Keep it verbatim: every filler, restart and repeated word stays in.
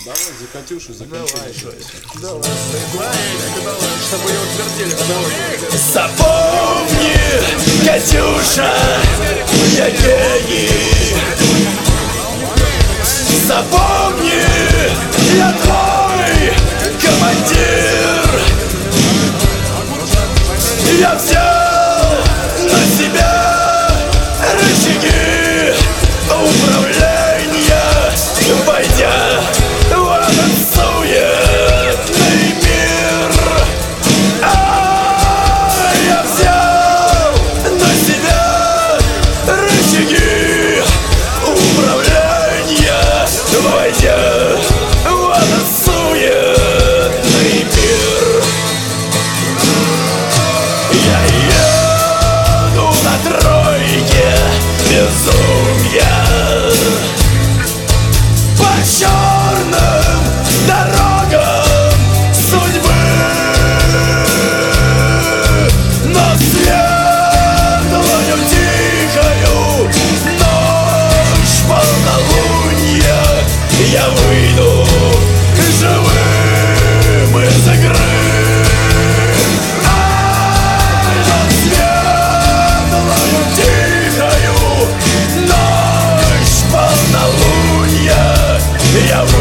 Давай за Катюшу, за Катюшу. Давай, чтобы ее утвердили. Запомни, Катюша, я гений. Запомни, я твой командир. Я взял на себя рычаги управления, войдя в этот суетный мир. А я взял на себя рычаги управления, войдя в этот суетный мир. Я еду на тройке безумия по черным дорогам судьбы, но светлою тихою ночь полнолуния я выйду живым из игры. Я